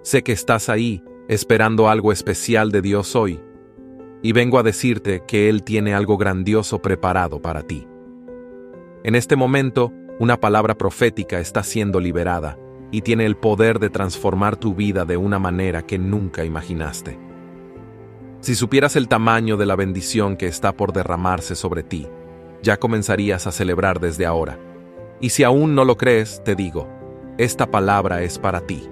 Sé que estás ahí, esperando algo especial de Dios hoy, y vengo a decirte que Él tiene algo grandioso preparado para ti. En este momento, una palabra profética está siendo liberada y tiene el poder de transformar tu vida de una manera que nunca imaginaste. Si supieras el tamaño de la bendición que está por derramarse sobre ti, ya comenzarías a celebrar desde ahora. Y si aún no lo crees, te digo, esta palabra es para ti.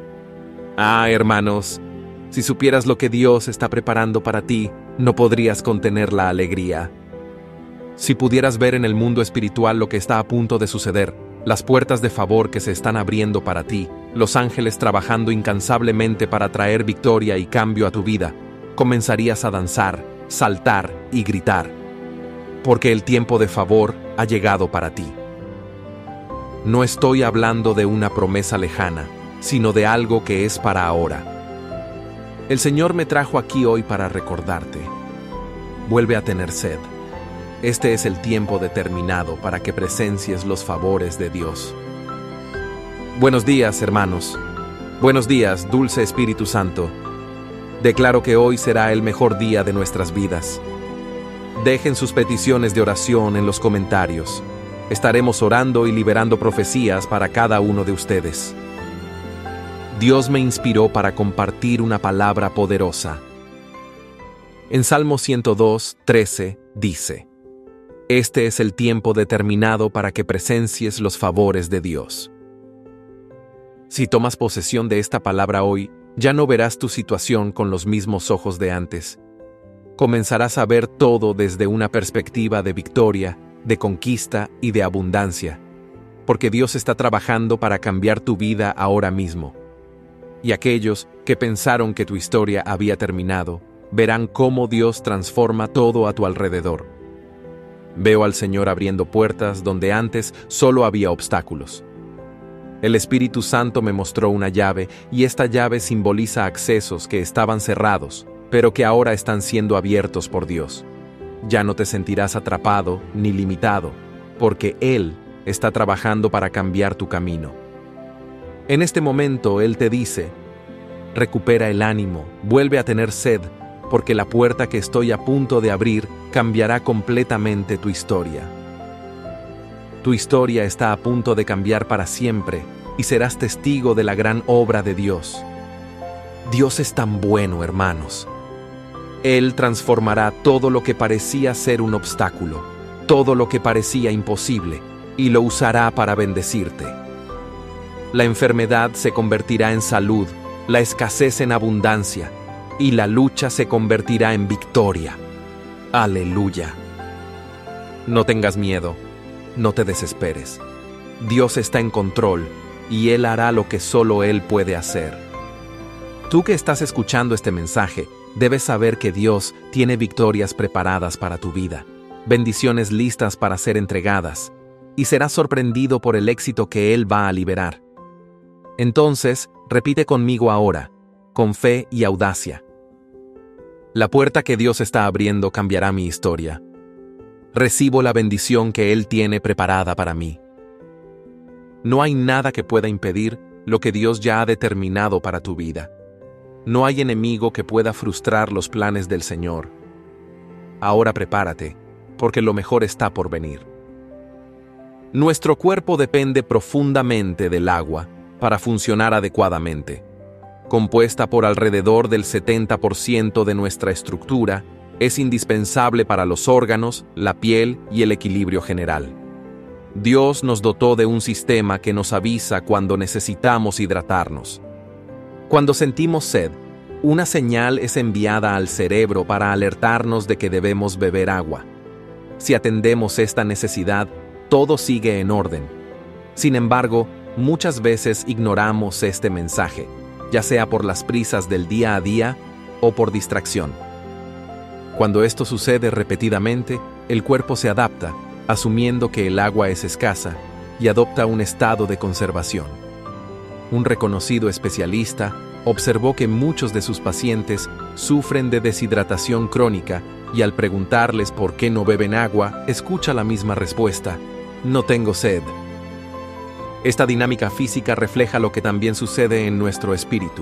Hermanos, si supieras lo que Dios está preparando para ti, no podrías contener la alegría. Si pudieras ver en el mundo espiritual lo que está a punto de suceder, las puertas de favor que se están abriendo para ti, los ángeles trabajando incansablemente para traer victoria y cambio a tu vida, comenzarías a danzar, saltar y gritar, porque el tiempo de favor ha llegado para ti. No estoy hablando de una promesa lejana, sino de algo que es para ahora. El Señor me trajo aquí hoy para recordarte. Vuelve a tener sed. Este es el tiempo determinado para que presencies los favores de Dios. Buenos días, hermanos. Buenos días, dulce Espíritu Santo. Declaro que hoy será el mejor día de nuestras vidas. Dejen sus peticiones de oración en los comentarios. Estaremos orando y liberando profecías para cada uno de ustedes. Dios me inspiró para compartir una palabra poderosa. En Salmo 102:13 dice: Este es el tiempo determinado para que presencies los favores de Dios. Si tomas posesión de esta palabra hoy, ya no verás tu situación con los mismos ojos de antes. Comenzarás a ver todo desde una perspectiva de victoria, de conquista y de abundancia, porque Dios está trabajando para cambiar tu vida ahora mismo. Y aquellos que pensaron que tu historia había terminado, verán cómo Dios transforma todo a tu alrededor. Veo al Señor abriendo puertas donde antes solo había obstáculos. El Espíritu Santo me mostró una llave y esta llave simboliza accesos que estaban cerrados, pero que ahora están siendo abiertos por Dios. Ya no te sentirás atrapado ni limitado, porque Él está trabajando para cambiar tu camino. En este momento Él te dice: recupera el ánimo, vuelve a tener sed, porque la puerta que estoy a punto de abrir cambiará completamente tu historia. Tu historia está a punto de cambiar para siempre y serás testigo de la gran obra de Dios. Dios es tan bueno, hermanos. Él transformará todo lo que parecía ser un obstáculo, todo lo que parecía imposible, y lo usará para bendecirte. La enfermedad se convertirá en salud, la escasez en abundancia, y la lucha se convertirá en victoria. ¡Aleluya! No tengas miedo, no te desesperes. Dios está en control, y Él hará lo que solo Él puede hacer. Tú que estás escuchando este mensaje, debes saber que Dios tiene victorias preparadas para tu vida, bendiciones listas para ser entregadas, y serás sorprendido por el éxito que Él va a liberar. Entonces, repite conmigo ahora, con fe y audacia: la puerta que Dios está abriendo cambiará mi historia. Recibo la bendición que Él tiene preparada para mí. No hay nada que pueda impedir lo que Dios ya ha determinado para tu vida. No hay enemigo que pueda frustrar los planes del Señor. Ahora prepárate, porque lo mejor está por venir. Nuestro cuerpo depende profundamente del agua para funcionar adecuadamente. Compuesta por alrededor del 70% de nuestra estructura, es indispensable para los órganos, la piel y el equilibrio general. Dios nos dotó de un sistema que nos avisa cuando necesitamos hidratarnos. Cuando sentimos sed, una señal es enviada al cerebro para alertarnos de que debemos beber agua. Si atendemos esta necesidad, todo sigue en orden. Sin embargo, muchas veces ignoramos este mensaje, ya sea por las prisas del día a día o por distracción. Cuando esto sucede repetidamente, el cuerpo se adapta, asumiendo que el agua es escasa, y adopta un estado de conservación. Un reconocido especialista observó que muchos de sus pacientes sufren de deshidratación crónica y al preguntarles por qué no beben agua, escucha la misma respuesta: no tengo sed. Esta dinámica física refleja lo que también sucede en nuestro espíritu.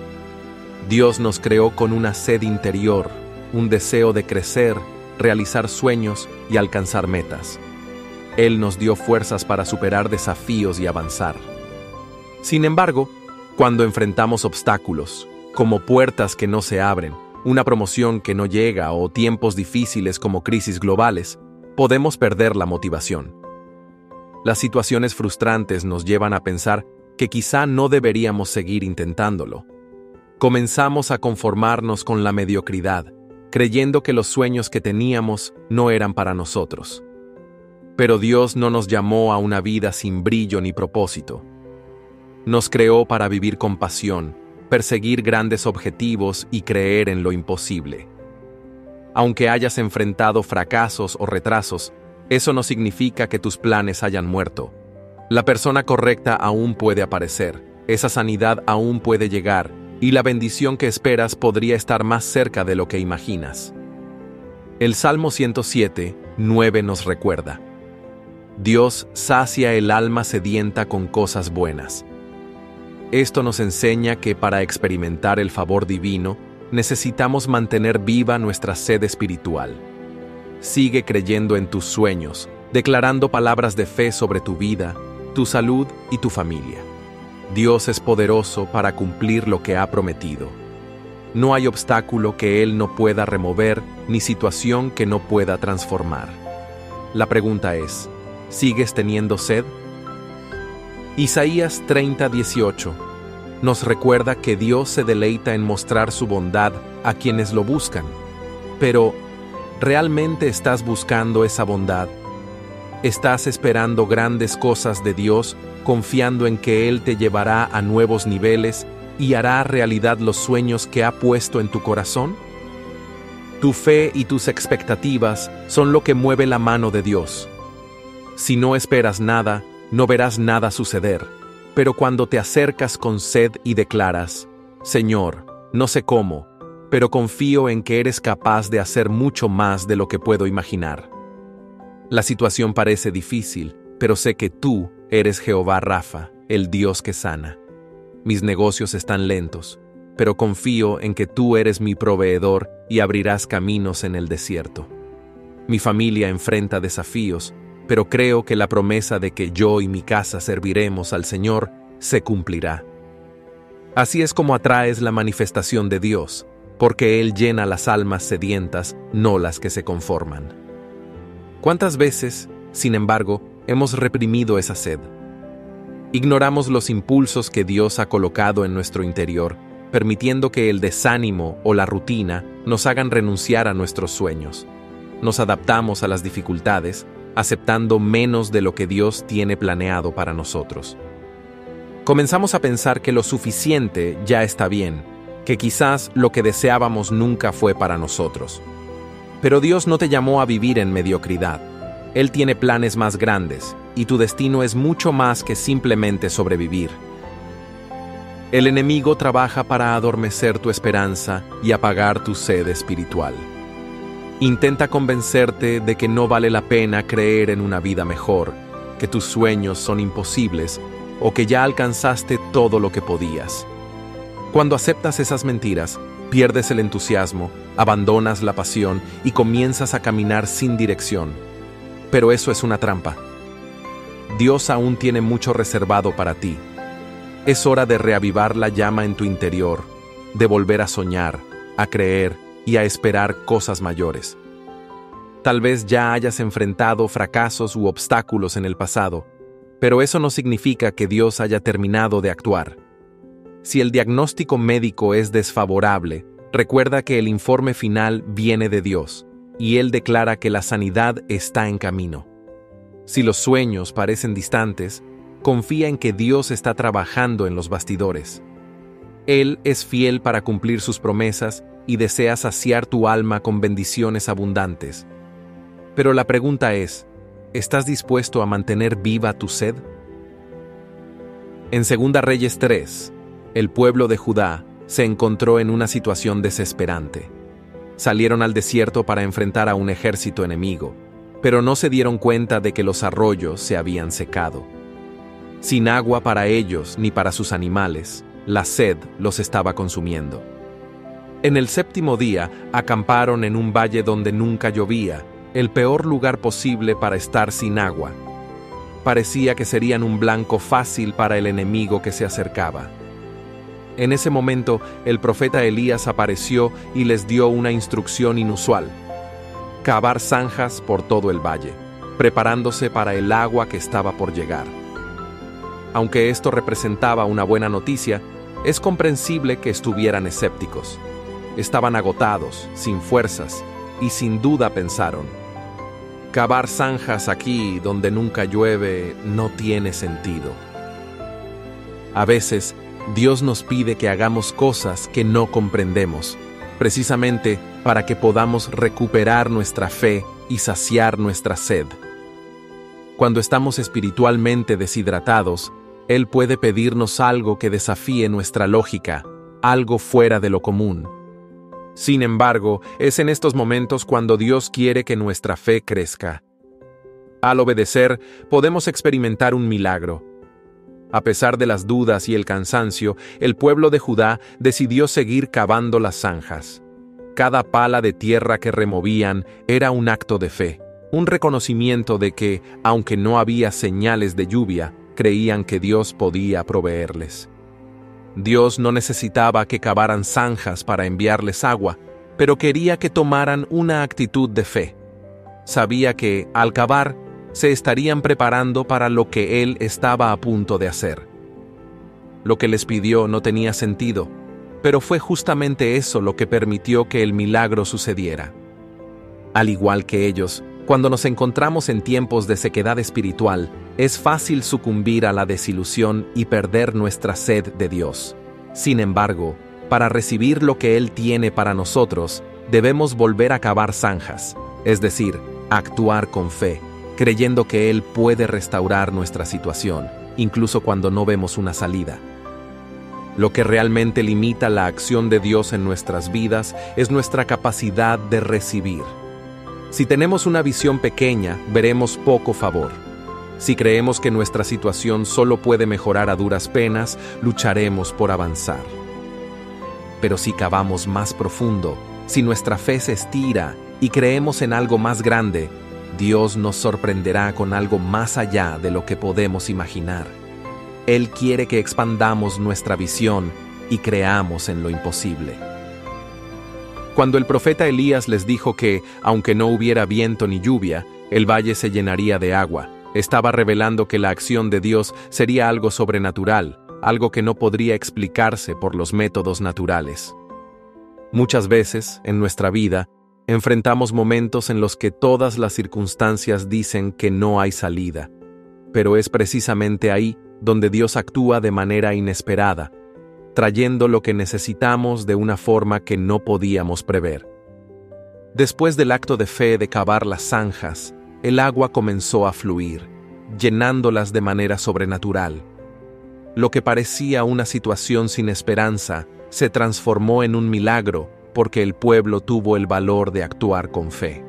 Dios nos creó con una sed interior, un deseo de crecer, realizar sueños y alcanzar metas. Él nos dio fuerzas para superar desafíos y avanzar. Sin embargo, cuando enfrentamos obstáculos, como puertas que no se abren, una promoción que no llega o tiempos difíciles como crisis globales, podemos perder la motivación. Las situaciones frustrantes nos llevan a pensar que quizá no deberíamos seguir intentándolo. Comenzamos a conformarnos con la mediocridad, creyendo que los sueños que teníamos no eran para nosotros. Pero Dios no nos llamó a una vida sin brillo ni propósito. Nos creó para vivir con pasión, perseguir grandes objetivos y creer en lo imposible. Aunque hayas enfrentado fracasos o retrasos, eso no significa que tus planes hayan muerto. La persona correcta aún puede aparecer, esa sanidad aún puede llegar, y la bendición que esperas podría estar más cerca de lo que imaginas. El Salmo 107:9 nos recuerda: Dios sacia el alma sedienta con cosas buenas. Esto nos enseña que para experimentar el favor divino, necesitamos mantener viva nuestra sed espiritual. Sigue creyendo en tus sueños, declarando palabras de fe sobre tu vida, tu salud y tu familia. Dios es poderoso para cumplir lo que ha prometido. No hay obstáculo que Él no pueda remover, ni situación que no pueda transformar. La pregunta es: ¿sigues teniendo sed? Isaías 30:18 nos recuerda que Dios se deleita en mostrar su bondad a quienes lo buscan. Pero, ¿realmente estás buscando esa bondad? ¿Estás esperando grandes cosas de Dios, confiando en que Él te llevará a nuevos niveles y hará realidad los sueños que ha puesto en tu corazón? Tu fe y tus expectativas son lo que mueve la mano de Dios. Si no esperas nada, no verás nada suceder, pero cuando te acercas con sed y declaras: Señor, no sé cómo, pero confío en que eres capaz de hacer mucho más de lo que puedo imaginar. La situación parece difícil, pero sé que tú eres Jehová Rafa, el Dios que sana. Mis negocios están lentos, pero confío en que tú eres mi proveedor y abrirás caminos en el desierto. Mi familia enfrenta desafíos, pero creo que la promesa de que yo y mi casa serviremos al Señor se cumplirá. Así es como atraes la manifestación de Dios, porque Él llena las almas sedientas, no las que se conforman. ¿Cuántas veces, sin embargo, hemos reprimido esa sed? Ignoramos los impulsos que Dios ha colocado en nuestro interior, permitiendo que el desánimo o la rutina nos hagan renunciar a nuestros sueños. Nos adaptamos a las dificultades, aceptando menos de lo que Dios tiene planeado para nosotros. Comenzamos a pensar que lo suficiente ya está bien, que quizás lo que deseábamos nunca fue para nosotros. Pero Dios no te llamó a vivir en mediocridad. Él tiene planes más grandes, y tu destino es mucho más que simplemente sobrevivir. El enemigo trabaja para adormecer tu esperanza y apagar tu sed espiritual. Intenta convencerte de que no vale la pena creer en una vida mejor, que tus sueños son imposibles o que ya alcanzaste todo lo que podías. Cuando aceptas esas mentiras, pierdes el entusiasmo, abandonas la pasión y comienzas a caminar sin dirección. Pero eso es una trampa. Dios aún tiene mucho reservado para ti. Es hora de reavivar la llama en tu interior, de volver a soñar, a creer y a esperar cosas mayores. Tal vez ya hayas enfrentado fracasos u obstáculos en el pasado, pero eso no significa que Dios haya terminado de actuar. Si el diagnóstico médico es desfavorable, recuerda que el informe final viene de Dios, y Él declara que la sanidad está en camino. Si los sueños parecen distantes, confía en que Dios está trabajando en los bastidores. Él es fiel para cumplir sus promesas y desea saciar tu alma con bendiciones abundantes. Pero la pregunta es, ¿estás dispuesto a mantener viva tu sed? En 2 Reyes 3, el pueblo de Judá se encontró en una situación desesperante. Salieron al desierto para enfrentar a un ejército enemigo, pero no se dieron cuenta de que los arroyos se habían secado. sin agua para ellos ni para sus animales. La sed los estaba consumiendo. En el 7º día acamparon en un valle donde nunca llovía, el peor lugar posible para estar sin agua. Parecía que serían un blanco fácil para el enemigo que se acercaba. En ese momento, el profeta Elías apareció y les dio una instrucción inusual: cavar zanjas por todo el valle, preparándose para el agua que estaba por llegar. Aunque esto representaba una buena noticia, es comprensible que estuvieran escépticos. Estaban agotados, sin fuerzas, y sin duda pensaron: cavar zanjas aquí donde nunca llueve no tiene sentido. A veces, Dios nos pide que hagamos cosas que no comprendemos, precisamente para que podamos recuperar nuestra fe y saciar nuestra sed. Cuando estamos espiritualmente deshidratados, Él puede pedirnos algo que desafíe nuestra lógica, algo fuera de lo común. Sin embargo, es en estos momentos cuando Dios quiere que nuestra fe crezca. Al obedecer, podemos experimentar un milagro. A pesar de las dudas y el cansancio, el pueblo de Judá decidió seguir cavando las zanjas. Cada pala de tierra que removían era un acto de fe, un reconocimiento de que, aunque no había señales de lluvia, creían que Dios podía proveerles. Dios no necesitaba que cavaran zanjas para enviarles agua, pero quería que tomaran una actitud de fe. Sabía que, al cavar, se estarían preparando para lo que Él estaba a punto de hacer. Lo que les pidió no tenía sentido, pero fue justamente eso lo que permitió que el milagro sucediera. Al igual que ellos, cuando nos encontramos en tiempos de sequedad espiritual, es fácil sucumbir a la desilusión y perder nuestra sed de Dios. Sin embargo, para recibir lo que Él tiene para nosotros, debemos volver a cavar zanjas, es decir, actuar con fe, creyendo que Él puede restaurar nuestra situación, incluso cuando no vemos una salida. Lo que realmente limita la acción de Dios en nuestras vidas es nuestra capacidad de recibir. Si tenemos una visión pequeña, veremos poco favor. Si creemos que nuestra situación solo puede mejorar a duras penas, lucharemos por avanzar. Pero si cavamos más profundo, si nuestra fe se estira y creemos en algo más grande, Dios nos sorprenderá con algo más allá de lo que podemos imaginar. Él quiere que expandamos nuestra visión y creamos en lo imposible. Cuando el profeta Elías les dijo que, aunque no hubiera viento ni lluvia, el valle se llenaría de agua, estaba revelando que la acción de Dios sería algo sobrenatural, algo que no podría explicarse por los métodos naturales. Muchas veces, en nuestra vida, enfrentamos momentos en los que todas las circunstancias dicen que no hay salida, pero es precisamente ahí donde Dios actúa de manera inesperada, trayendo lo que necesitamos de una forma que no podíamos prever. Después del acto de fe de cavar las zanjas, el agua comenzó a fluir, llenándolas de manera sobrenatural. Lo que parecía una situación sin esperanza se transformó en un milagro, porque el pueblo tuvo el valor de actuar con fe.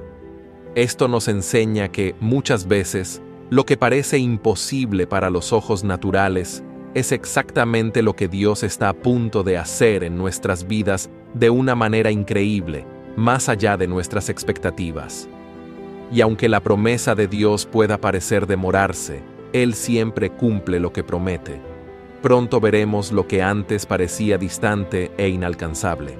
Esto nos enseña que, muchas veces, lo que parece imposible para los ojos naturales es exactamente lo que Dios está a punto de hacer en nuestras vidas de una manera increíble, más allá de nuestras expectativas. Y aunque la promesa de Dios pueda parecer demorarse, Él siempre cumple lo que promete. Pronto veremos lo que antes parecía distante e inalcanzable.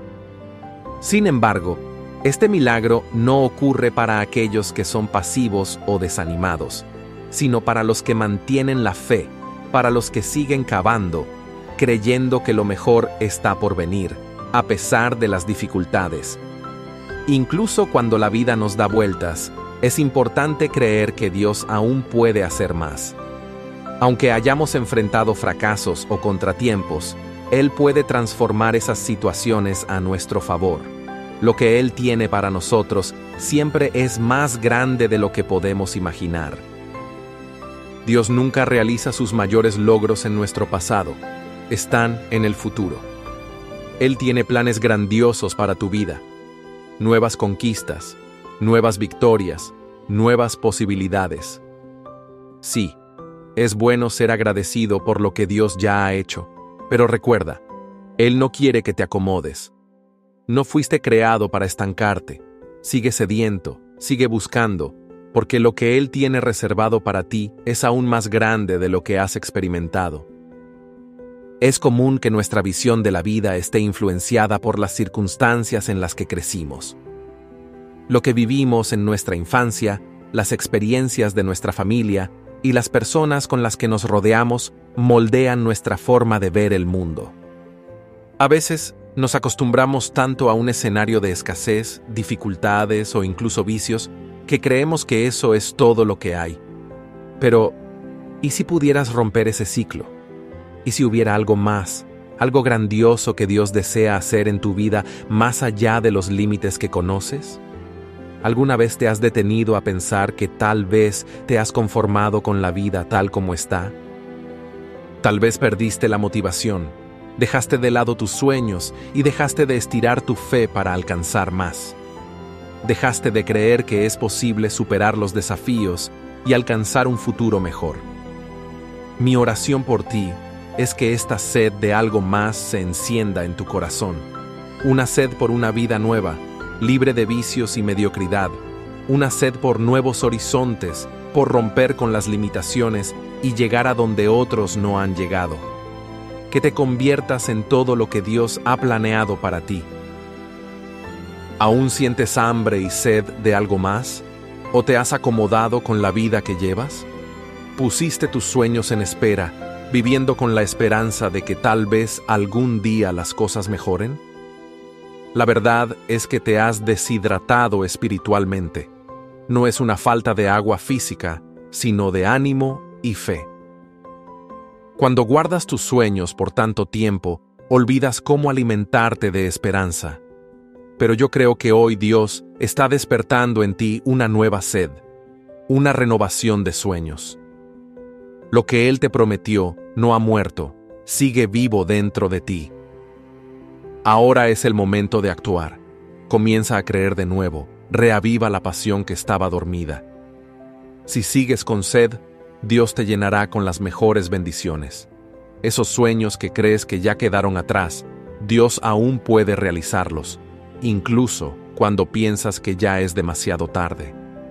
Sin embargo, este milagro no ocurre para aquellos que son pasivos o desanimados, sino para los que mantienen la fe, para los que siguen cavando, creyendo que lo mejor está por venir, a pesar de las dificultades. Incluso cuando la vida nos da vueltas, es importante creer que Dios aún puede hacer más. Aunque hayamos enfrentado fracasos o contratiempos, Él puede transformar esas situaciones a nuestro favor. Lo que Él tiene para nosotros siempre es más grande de lo que podemos imaginar. Dios nunca realiza sus mayores logros en nuestro pasado, están en el futuro. Él tiene planes grandiosos para tu vida, nuevas conquistas, nuevas victorias, nuevas posibilidades. Sí, Es bueno ser agradecido por lo que Dios ya ha hecho, pero recuerda, Él no quiere que te acomodes. No fuiste creado para estancarte. Sigue sediento, sigue buscando, porque lo que Él tiene reservado para ti es aún más grande de lo que has experimentado. Es común que nuestra visión de la vida esté influenciada por las circunstancias en las que crecimos. Lo que vivimos en nuestra infancia, las experiencias de nuestra familia y las personas con las que nos rodeamos moldean nuestra forma de ver el mundo. A veces nos acostumbramos tanto a un escenario de escasez, dificultades o incluso vicios que creemos que eso es todo lo que hay. Pero, ¿y si pudieras romper ese ciclo? ¿Y si hubiera algo más, algo grandioso que Dios desea hacer en tu vida más allá de los límites que conoces? ¿Alguna vez te has detenido a pensar que tal vez te has conformado con la vida tal como está? Tal vez perdiste la motivación, dejaste de lado tus sueños y dejaste de estirar tu fe para alcanzar más. Dejaste de creer que es posible superar los desafíos y alcanzar un futuro mejor. Mi oración por ti es que esta sed de algo más se encienda en tu corazón. Una sed por una vida nueva, libre de vicios y mediocridad. Una sed por nuevos horizontes, por romper con las limitaciones y llegar a donde otros no han llegado. Que te conviertas en todo lo que Dios ha planeado para ti. ¿Aún sientes hambre y sed de algo más? ¿O te has acomodado con la vida que llevas? ¿Pusiste tus sueños en espera, viviendo con la esperanza de que tal vez algún día las cosas mejoren? La verdad es que te has deshidratado espiritualmente. No es una falta de agua física, sino de ánimo y fe. Cuando guardas tus sueños por tanto tiempo, olvidas cómo alimentarte de esperanza. Pero yo creo que hoy Dios está despertando en ti una nueva sed, una renovación de sueños. Lo que Él te prometió no ha muerto, sigue vivo dentro de ti. Ahora es el momento de actuar. Comienza a creer de nuevo, reaviva la pasión que estaba dormida. Si sigues con sed, Dios te llenará con las mejores bendiciones. Esos sueños que crees que ya quedaron atrás, Dios aún puede realizarlos, incluso cuando piensas que ya es demasiado tarde.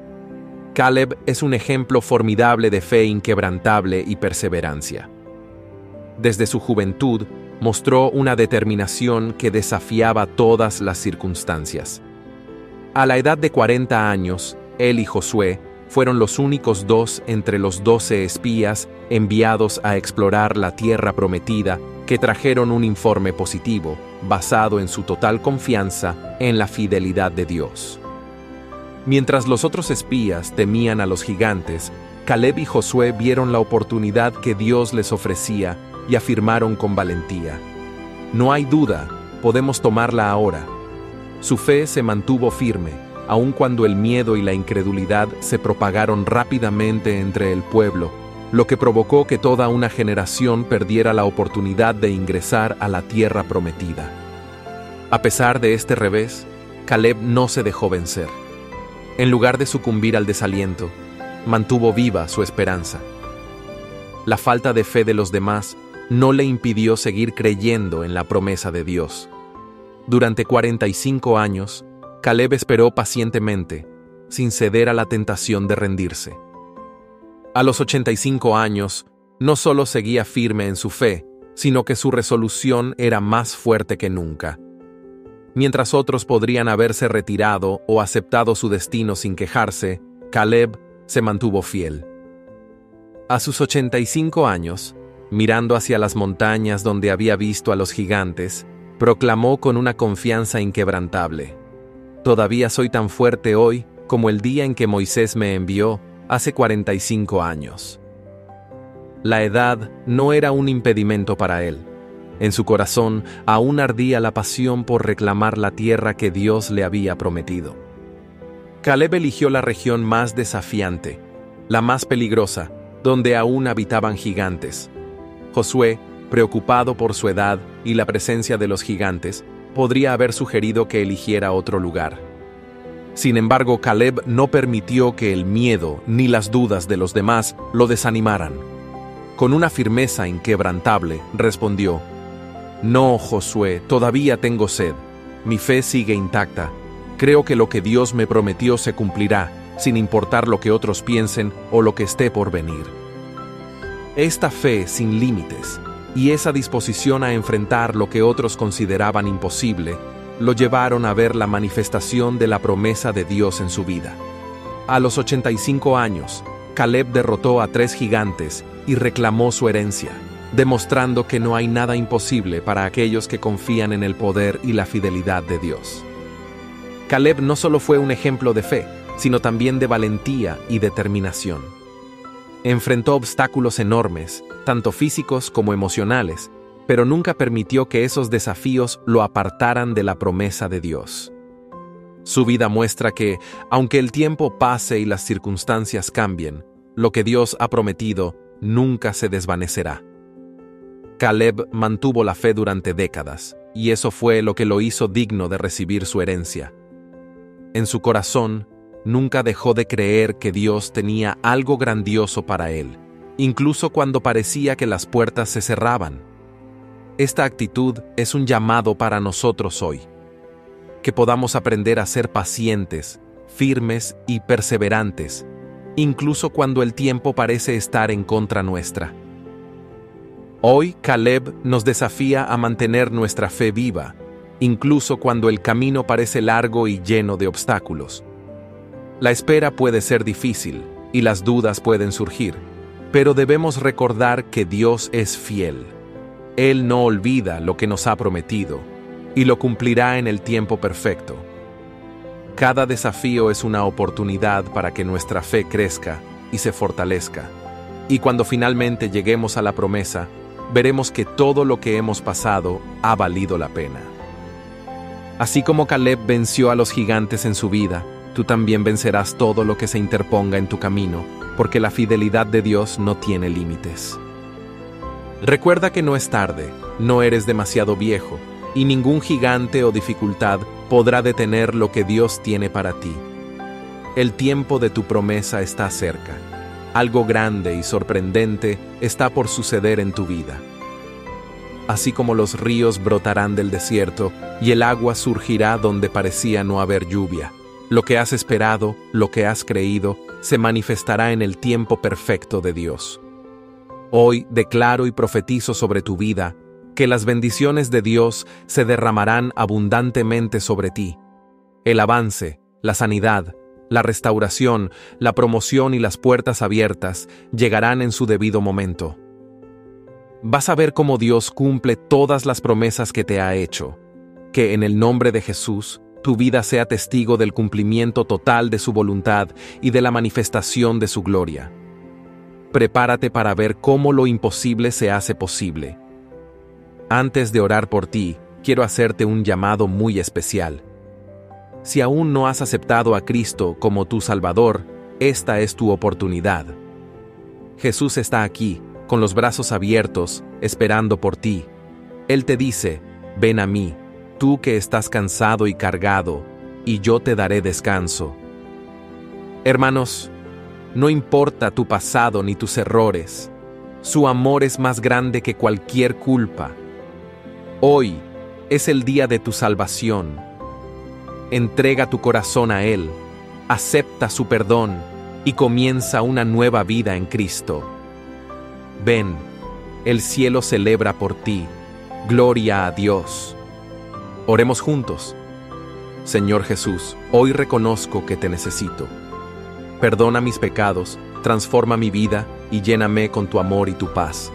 Caleb es un ejemplo formidable de fe inquebrantable y perseverancia. Desde su juventud, mostró una determinación que desafiaba todas las circunstancias. A la edad de 40 años, él y Josué fueron los únicos dos entre los 12 espías enviados a explorar la tierra prometida que trajeron un informe positivo, basado en su total confianza en la fidelidad de Dios. Mientras los otros espías temían a los gigantes, Caleb y Josué vieron la oportunidad que Dios les ofrecía y afirmaron con valentía: no hay duda, podemos tomarla ahora. Su fe se mantuvo firme, aun cuando el miedo y la incredulidad se propagaron rápidamente entre el pueblo, lo que provocó que toda una generación perdiera la oportunidad de ingresar a la tierra prometida. A pesar de este revés, Caleb no se dejó vencer. En lugar de sucumbir al desaliento, mantuvo viva su esperanza. La falta de fe de los demás no le impidió seguir creyendo en la promesa de Dios. Durante 45 años, Caleb esperó pacientemente, sin ceder a la tentación de rendirse. A los 85 años, no solo seguía firme en su fe, sino que su resolución era más fuerte que nunca. Mientras otros podrían haberse retirado o aceptado su destino sin quejarse, Caleb se mantuvo fiel. A sus 85 años, mirando hacia las montañas donde había visto a los gigantes, proclamó con una confianza inquebrantable: «Todavía soy tan fuerte hoy como el día en que Moisés me envió hace 45 años». La edad no era un impedimento para él. En su corazón aún ardía la pasión por reclamar la tierra que Dios le había prometido. Caleb eligió la región más desafiante, la más peligrosa, donde aún habitaban gigantes. Josué, preocupado por su edad y la presencia de los gigantes, podría haber sugerido que eligiera otro lugar. Sin embargo, Caleb no permitió que el miedo ni las dudas de los demás lo desanimaran. Con una firmeza inquebrantable, respondió: «No, Josué, todavía tengo sed. Mi fe sigue intacta. Creo que lo que Dios me prometió se cumplirá, sin importar lo que otros piensen o lo que esté por venir». Esta fe sin límites y esa disposición a enfrentar lo que otros consideraban imposible lo llevaron a ver la manifestación de la promesa de Dios en su vida. A los 85 años, Caleb derrotó a 3 gigantes y reclamó su herencia, demostrando que no hay nada imposible para aquellos que confían en el poder y la fidelidad de Dios. Caleb no solo fue un ejemplo de fe, sino también de valentía y determinación. Enfrentó obstáculos enormes, tanto físicos como emocionales, pero nunca permitió que esos desafíos lo apartaran de la promesa de Dios. Su vida muestra que, aunque el tiempo pase y las circunstancias cambien, lo que Dios ha prometido nunca se desvanecerá. Caleb mantuvo la fe durante décadas, y eso fue lo que lo hizo digno de recibir su herencia. En su corazón, nunca dejó de creer que Dios tenía algo grandioso para él, incluso cuando parecía que las puertas se cerraban. Esta actitud es un llamado para nosotros hoy, que podamos aprender a ser pacientes, firmes y perseverantes, incluso cuando el tiempo parece estar en contra nuestra. Hoy Caleb nos desafía a mantener nuestra fe viva, incluso cuando el camino parece largo y lleno de obstáculos. La espera puede ser difícil y las dudas pueden surgir, pero debemos recordar que Dios es fiel. Él no olvida lo que nos ha prometido y lo cumplirá en el tiempo perfecto. Cada desafío es una oportunidad para que nuestra fe crezca y se fortalezca. Y cuando finalmente lleguemos a la promesa, veremos que todo lo que hemos pasado ha valido la pena. Así como Caleb venció a los gigantes en su vida, tú también vencerás todo lo que se interponga en tu camino, porque la fidelidad de Dios no tiene límites. Recuerda que no es tarde, no eres demasiado viejo, y ningún gigante o dificultad podrá detener lo que Dios tiene para ti. El tiempo de tu promesa está cerca. Algo grande y sorprendente está por suceder en tu vida. Así como los ríos brotarán del desierto y el agua surgirá donde parecía no haber lluvia, lo que has esperado, lo que has creído, se manifestará en el tiempo perfecto de Dios. Hoy declaro y profetizo sobre tu vida que las bendiciones de Dios se derramarán abundantemente sobre ti. El avance, la sanidad, la restauración, la promoción y las puertas abiertas llegarán en su debido momento. Vas a ver cómo Dios cumple todas las promesas que te ha hecho. Que en el nombre de Jesús, tu vida sea testigo del cumplimiento total de su voluntad y de la manifestación de su gloria. Prepárate para ver cómo lo imposible se hace posible. Antes de orar por ti, quiero hacerte un llamado muy especial. Si aún no has aceptado a Cristo como tu Salvador, esta es tu oportunidad. Jesús está aquí, con los brazos abiertos, esperando por ti. Él te dice: ven a mí, tú que estás cansado y cargado, y yo te daré descanso. Hermanos, no importa tu pasado ni tus errores, su amor es más grande que cualquier culpa. Hoy es el día de tu salvación. Entrega tu corazón a Él, acepta su perdón y comienza una nueva vida en Cristo. Ven, el cielo celebra por ti. Gloria a Dios. Oremos juntos. Señor Jesús, hoy reconozco que te necesito. Perdona mis pecados, transforma mi vida y lléname con tu amor y tu paz.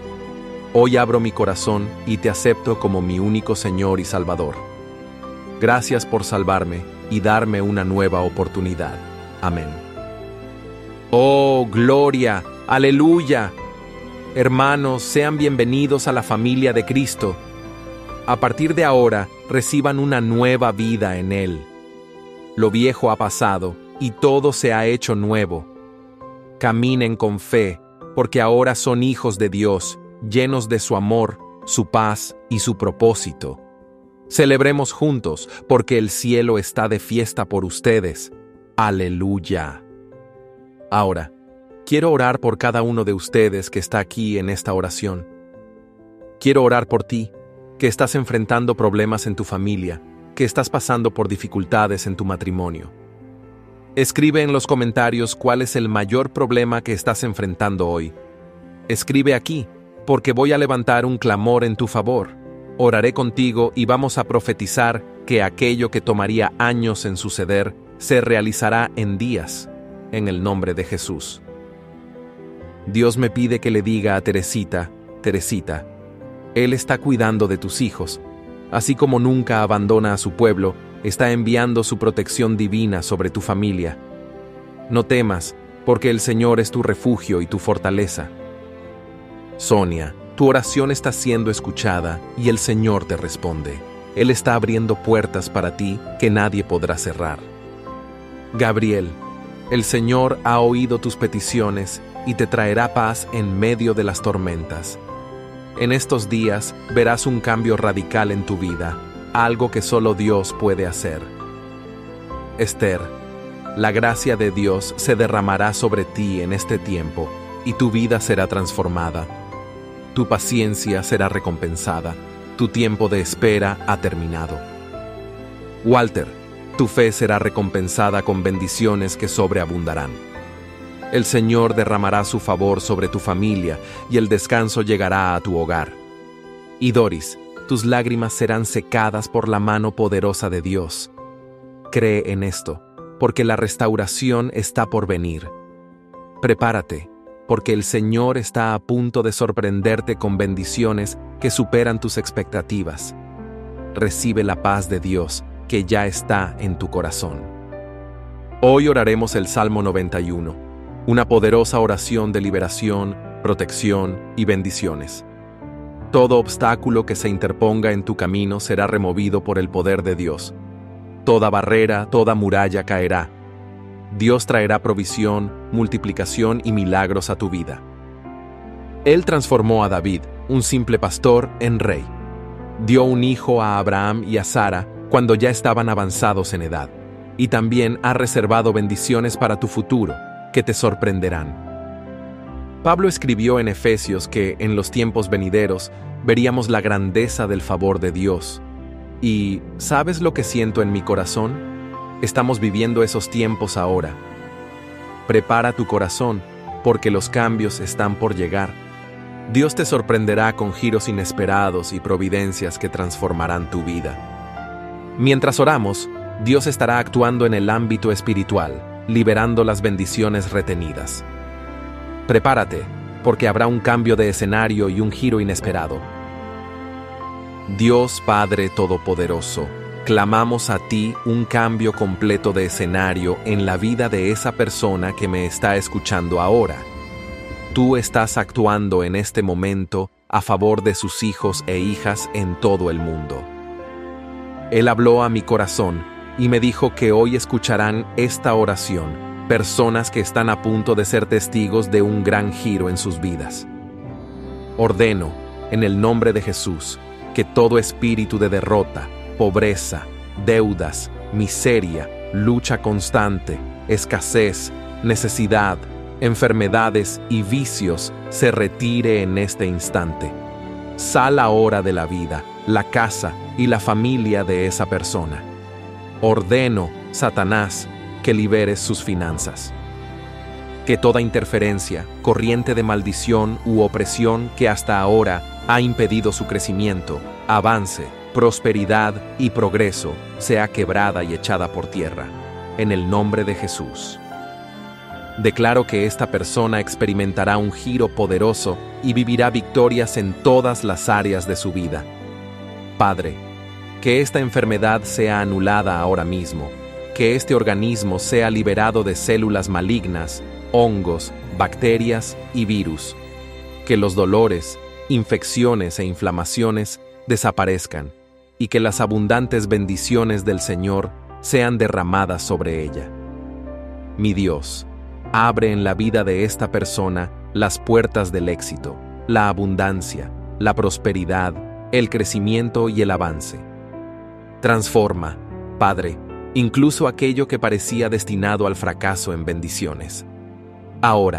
Hoy abro mi corazón y te acepto como mi único Señor y Salvador. Gracias por salvarme y darme una nueva oportunidad. Amén. ¡Oh, gloria! ¡Aleluya! Hermanos, sean bienvenidos a la familia de Cristo. A partir de ahora, reciban una nueva vida en Él. Lo viejo ha pasado y todo se ha hecho nuevo. Caminen con fe, porque ahora son hijos de Dios, llenos de su amor, su paz y su propósito. Celebremos juntos, porque el cielo está de fiesta por ustedes. ¡Aleluya! Ahora, Quiero orar por cada uno de ustedes que está aquí en esta oración. Quiero orar por ti, que estás enfrentando problemas en tu familia, que estás pasando por dificultades en tu matrimonio. Escribe en los comentarios cuál es el mayor problema que estás enfrentando hoy. Escribe aquí, porque voy a levantar un clamor en tu favor. Oraré contigo y vamos a profetizar que aquello que tomaría años en suceder se realizará en días, en el nombre de Jesús. Dios me pide que le diga a Teresita, Teresita, Él está cuidando de tus hijos, así como nunca abandona a su pueblo, está enviando su protección divina sobre tu familia. No temas, porque el Señor es tu refugio y tu fortaleza. Sonia, tu oración está siendo escuchada y el Señor te responde. Él está abriendo puertas para ti que nadie podrá cerrar. Gabriel, el Señor ha oído tus peticiones y te traerá paz en medio de las tormentas. En estos días verás un cambio radical en tu vida, algo que solo Dios puede hacer. Esther, la gracia de Dios se derramará sobre ti en este tiempo y tu vida será transformada. Tu paciencia será recompensada, tu tiempo de espera ha terminado. Walter, tu fe será recompensada con bendiciones que sobreabundarán. El Señor derramará su favor sobre tu familia y el descanso llegará a tu hogar. Y Doris, tus lágrimas serán secadas por la mano poderosa de Dios. Cree en esto, porque la restauración está por venir. Prepárate, porque el Señor está a punto de sorprenderte con bendiciones que superan tus expectativas. Recibe la paz de Dios que ya está en tu corazón. Hoy oraremos el Salmo 91. Una poderosa oración de liberación, protección y bendiciones. Todo obstáculo que se interponga en tu camino será removido por el poder de Dios. Toda barrera, toda muralla caerá. Dios traerá provisión, multiplicación y milagros a tu vida. Él transformó a David, un simple pastor, en rey. Dio un hijo a Abraham y a Sara cuando ya estaban avanzados en edad. Y también ha reservado bendiciones para tu futuro, que te sorprenderán. Pablo escribió en Efesios que en los tiempos venideros veríamos la grandeza del favor de Dios. Y ¿sabes lo que siento en mi corazón? Estamos viviendo esos tiempos ahora. Prepara tu corazón, porque los cambios están por llegar. Dios te sorprenderá con giros inesperados y providencias que transformarán tu vida. Mientras oramos, Dios estará actuando en el ámbito espiritual, liberando las bendiciones retenidas. Prepárate, porque habrá un cambio de escenario y un giro inesperado. Dios Padre Todopoderoso, clamamos a ti un cambio completo de escenario en la vida de esa persona que me está escuchando ahora. Tú estás actuando en este momento a favor de sus hijos e hijas en todo el mundo. Él habló a mi corazón y me dijo que hoy escucharán esta oración, personas que están a punto de ser testigos de un gran giro en sus vidas. Ordeno, en el nombre de Jesús, que todo espíritu de derrota, pobreza, deudas, miseria, lucha constante, escasez, necesidad, enfermedades y vicios se retire en este instante. Sal ahora de la vida, la casa y la familia de esa persona. Ordeno, Satanás, que liberes sus finanzas. Que toda interferencia, corriente de maldición u opresión que hasta ahora ha impedido su crecimiento, avance, prosperidad y progreso sea quebrada y echada por tierra, en el nombre de Jesús. Declaro que esta persona experimentará un giro poderoso y vivirá victorias en todas las áreas de su vida. Padre, que esta enfermedad sea anulada ahora mismo, que este organismo sea liberado de células malignas, hongos, bacterias y virus, que los dolores, infecciones e inflamaciones desaparezcan y que las abundantes bendiciones del Señor sean derramadas sobre ella. Mi Dios, abre en la vida de esta persona las puertas del éxito, la abundancia, la prosperidad, el crecimiento y el avance. Transforma, Padre, incluso aquello que parecía destinado al fracaso en bendiciones. Ahora,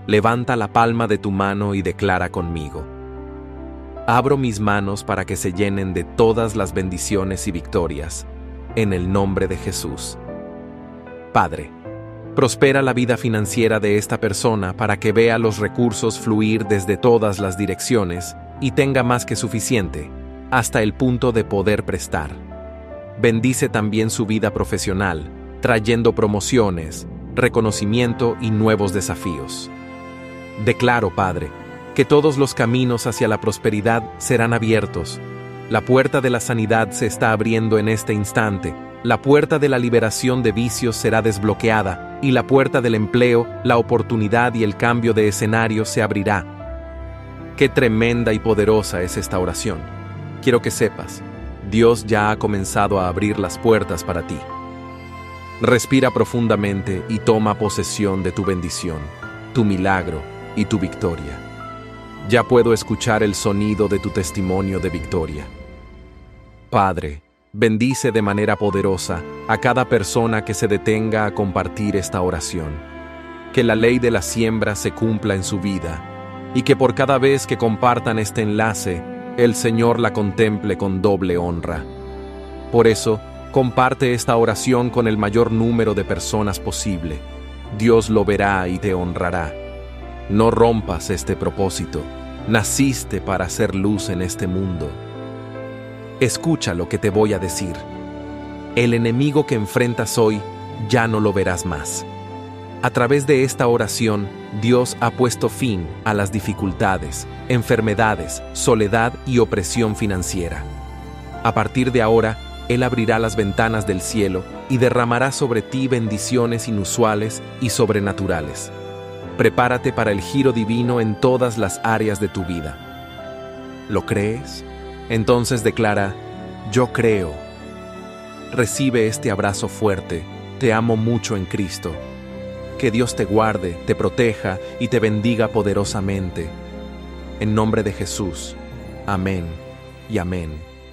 levanta la palma de tu mano y declara conmigo. Abro mis manos para que se llenen de todas las bendiciones y victorias, en el nombre de Jesús. Padre, prospera la vida financiera de esta persona para que vea los recursos fluir desde todas las direcciones y tenga más que suficiente, hasta el punto de poder prestar. Bendice también su vida profesional, trayendo promociones, reconocimiento y nuevos desafíos. Declaro, Padre, que todos los caminos hacia la prosperidad serán abiertos. La puerta de la sanidad se está abriendo en este instante, la puerta de la liberación de vicios será desbloqueada, y la puerta del empleo, la oportunidad y el cambio de escenario se abrirá. Qué tremenda y poderosa es esta oración. Quiero que sepas, Dios ya ha comenzado a abrir las puertas para ti. Respira profundamente y toma posesión de tu bendición, tu milagro y tu victoria. Ya puedo escuchar el sonido de tu testimonio de victoria. Padre, bendice de manera poderosa a cada persona que se detenga a compartir esta oración. Que la ley de la siembra se cumpla en su vida y que por cada vez que compartan este enlace, el Señor la contemple con doble honra. Por eso, comparte esta oración con el mayor número de personas posible. Dios lo verá y te honrará. No rompas este propósito. Naciste para hacer luz en este mundo. Escucha lo que te voy a decir. El enemigo que enfrentas hoy ya no lo verás más. A través de esta oración, Dios ha puesto fin a las dificultades, enfermedades, soledad y opresión financiera. A partir de ahora, Él abrirá las ventanas del cielo y derramará sobre ti bendiciones inusuales y sobrenaturales. Prepárate para el giro divino en todas las áreas de tu vida. ¿Lo crees? Entonces declara, yo creo. Recibe este abrazo fuerte. Te amo mucho en Cristo. Que Dios te guarde, te proteja y te bendiga poderosamente. En nombre de Jesús. Amén y amén.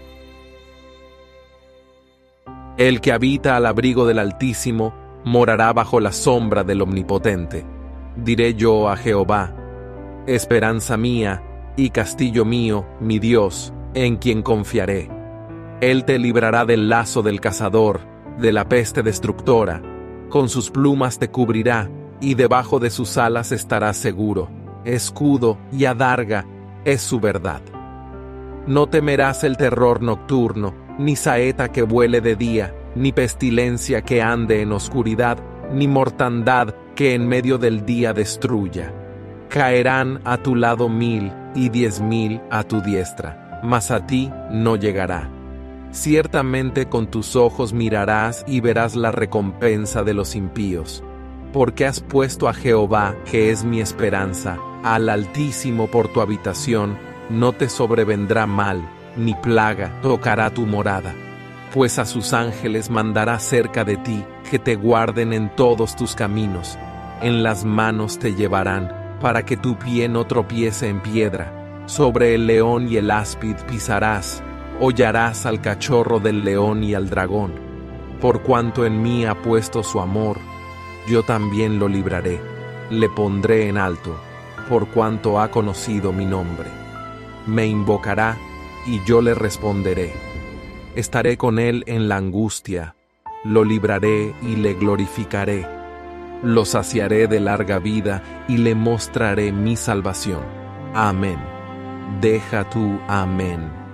El que habita al abrigo del Altísimo morará bajo la sombra del Omnipotente. Diré yo a Jehová, esperanza mía y castillo mío, mi Dios, en quien confiaré. Él te librará del lazo del cazador, de la peste destructora. Con sus plumas te cubrirá, y debajo de sus alas estarás seguro. Escudo y adarga es su verdad. No temerás el terror nocturno, ni saeta que vuele de día, ni pestilencia que ande en oscuridad, ni mortandad que en medio del día destruya. Caerán a tu lado 1000 y 10,000 a tu diestra, mas a ti no llegará. Ciertamente con tus ojos mirarás y verás la recompensa de los impíos. Porque has puesto a Jehová, que es mi esperanza, al Altísimo por tu habitación, no te sobrevendrá mal, ni plaga tocará tu morada. Pues a sus ángeles mandará cerca de ti, que te guarden en todos tus caminos. En las manos te llevarán, para que tu pie no tropiece en piedra. Sobre el león y el áspid pisarás, hollarás al cachorro del león y al dragón. Por cuanto en mí ha puesto su amor, yo también lo libraré, le pondré en alto, por cuanto ha conocido mi nombre. Me invocará, y yo le responderé. Estaré con él en la angustia, lo libraré y le glorificaré. Lo saciaré de larga vida y le mostraré mi salvación. Amén. Deja tu amén.